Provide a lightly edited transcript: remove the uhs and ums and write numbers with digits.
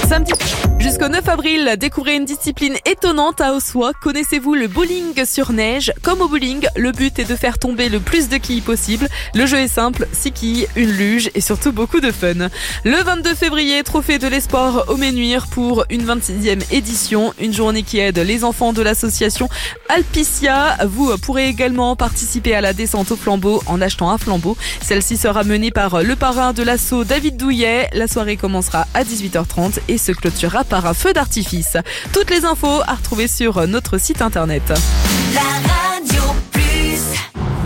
Samedi jusqu'au 9 avril, découvrez une discipline étonnante à Ossois. Connaissez-vous le bowling sur neige? Comme au bowling, le but est de faire tomber le plus de quilles possible. Le jeu est simple, 6 quilles, une luge et surtout beaucoup de fun. Le 22 février, trophée de l'espoir au Ménuire pour une 26e édition. Une journée qui aide les enfants de l'association Alpicia. Vous pourrez également participer à la descente au flambeau en achetant un flambeau. Celle-ci sera menée par le parrain de l'assaut David Douillet. La soirée commencera à 18h30 et se clôturera par un feu d'artifice. Toutes les infos à retrouver sur notre site internet.